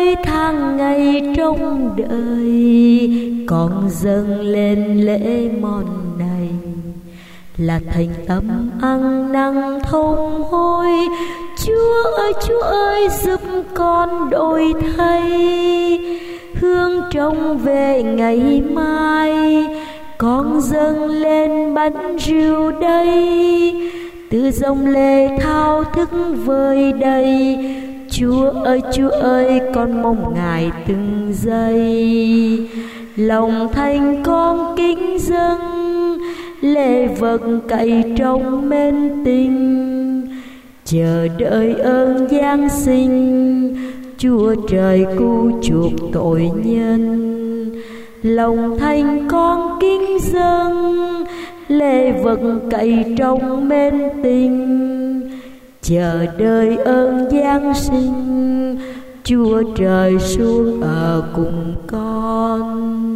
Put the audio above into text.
cuối tháng ngày trong đời, con dâng lên lễ món này là thành tâm ăn năn thông hối. Chúa ơi giúp con đổi thay, hương trông về ngày mai. Con dâng lên bánh rượu đây, từ dòng lệ thao thức vơi đầy. Chúa ơi con mong Ngài từng giây. Lòng thành con kính dâng, lễ vật cậy trong mến tình, chờ đợi ơn Giáng sinh, Chúa trời cứu chuộc tội nhân. Lòng thành con kính dâng, lễ vật cậy trong mến tình, chờ đợi ơn Giáng sinh, Chúa trời xuống ở cùng con.